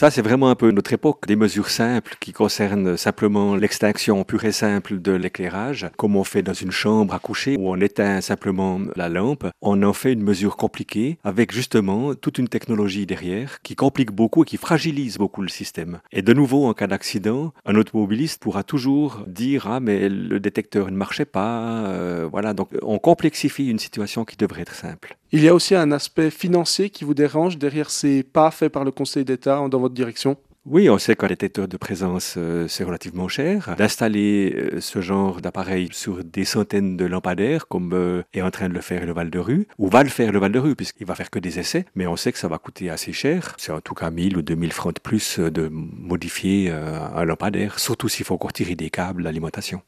Ça, c'est vraiment un peu notre époque. Des mesures simples qui concernent simplement l'extinction pure et simple de l'éclairage, comme on fait dans une chambre à coucher où on éteint simplement la lampe. On en fait une mesure compliquée avec justement toute une technologie derrière qui complique beaucoup et qui fragilise beaucoup le système. Et de nouveau, en cas d'accident, un automobiliste pourra toujours dire « Ah, mais le détecteur ne marchait pas. Voilà, donc on complexifie une situation qui devrait être simple. Il y a aussi un aspect financier qui vous dérange derrière ces pas faits par le Conseil d'État dans votre direction? Oui, on sait qu'un détecteur de présence, c'est relativement cher. D'installer ce genre d'appareil sur des centaines de lampadaires, comme est en train de le faire le Val-de-Rue, ou va le faire le Val-de-Rue, puisqu'il va faire que des essais, mais on sait que ça va coûter assez cher. C'est en tout cas 1000 ou 2000 francs de plus de modifier un lampadaire, surtout s'il faut encore tirer des câbles d'alimentation.